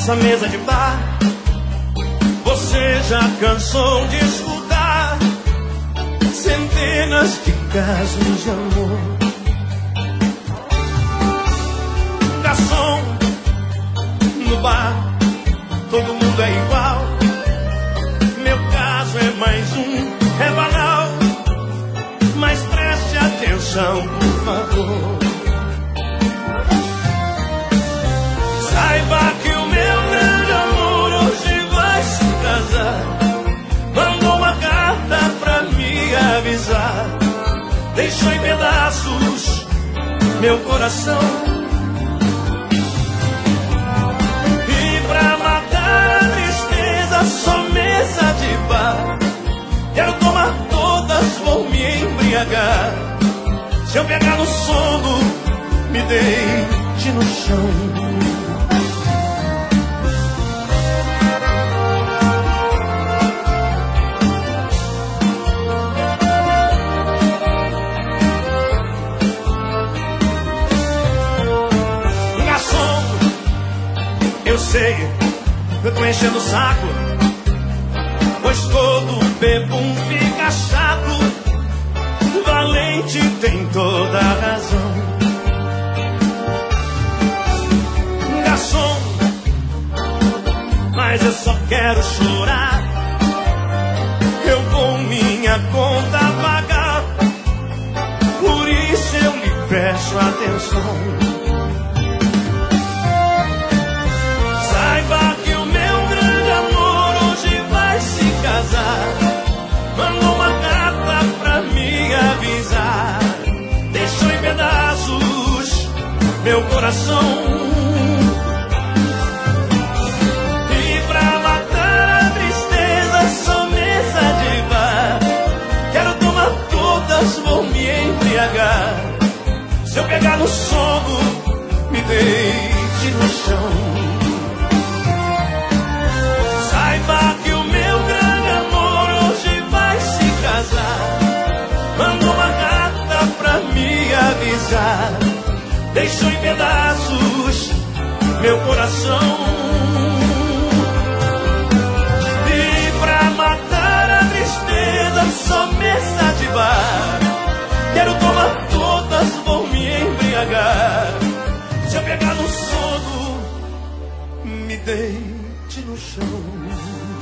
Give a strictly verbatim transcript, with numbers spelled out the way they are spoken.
nessa mesa de bar. Você já cansou de escutar centenas de casos de amor. Garçom, no bar, todo mundo é igual. Meu caso é mais um, é banal. Mas preste atenção, por favor. Saiba que o meu grande amor hoje vai se casar. Mandou uma carta pra me avisar. Deixou em pedaços meu coração. E pra matar a tristeza, só mesa de bar. Quero tomar todas, vou me embriagar. Se eu pegar no sono, me deite no chão. Eu sei, eu tô enchendo o saco, pois todo bebum fica chato. Valente tem toda a razão. Garçom, mas eu só quero chorar. Eu vou minha conta pagar. Por isso eu lhe peço atenção. Saiba que o meu grande amor hoje vai se casar. Mandou uma carta pra me avisar. Deixou em pedaços meu coração. E pra matar a tristeza, só mesa de bar. Quero tomar todas, vou me embriagar. Se eu pegar no sono, me deite no chão. Saiba que o meu grande amor hoje vai se casar. Mandou uma carta pra me avisar. Deixou em pedaços meu coração. E pra matar a tristeza, só mesa de bar. Quero tomar todas, vou me embriagar. Se eu pegar no sono, me deite no chão.